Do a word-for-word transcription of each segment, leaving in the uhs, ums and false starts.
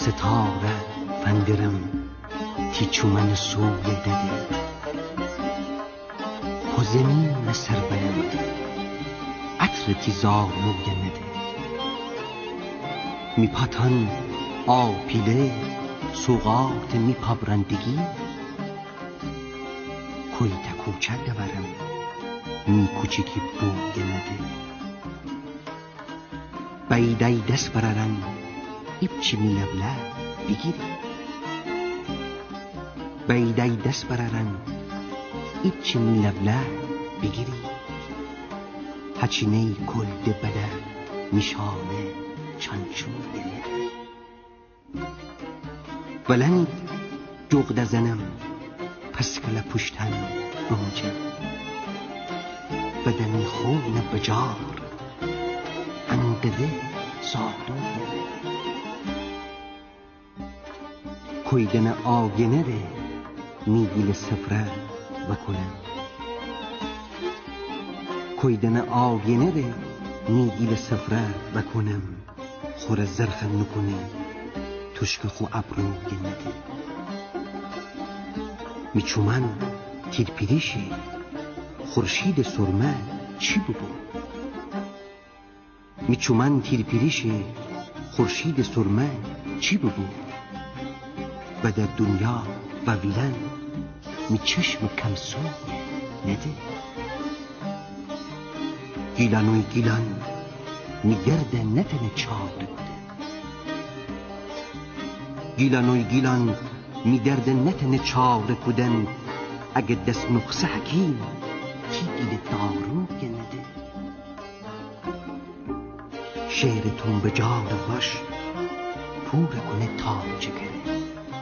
ستاره فندرم تی چومن سوی دده خو زمین سربنم عطر تی زار موی نده می پاتان آپیله سوغات می پابرندگی کوی تا کوچه دورم می کوچکی بوی نده بیدای دست برارن ایپچی می لبله بگیری بیدای دست برارن ایپچی می لبله بگیری هچینه کلد بده میشانه چانچون نده بلند جغد زنم پس کل پشتن روجه بدنی خون بجار انقده سادو کویدن آینه ده میگیل سفره بکنم کویدن آینه ده میگیل سفره بکنم خور زرخ نکنه تشک خو ابرو نده میچومن تیر پیریشی خورشید سرمه چی ببو میچومن تیر پیریشی خورشید سرمه چی ببو و در دنیا و ویلن می چشم کمسو نده گیلانوی گیلان می گرده نتنه چاده بوده گیلانوی گیلان می درده نتنه چاره بودن اگه دست نقصه حکیم کی گیل دارو نده شعرتون به جار باش پور کنه تاج گره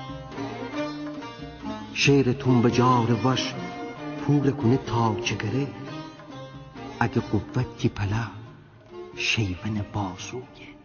شعرتون به جار واش پور کنه تاج گره اگه قوتی پلا شیون بازویه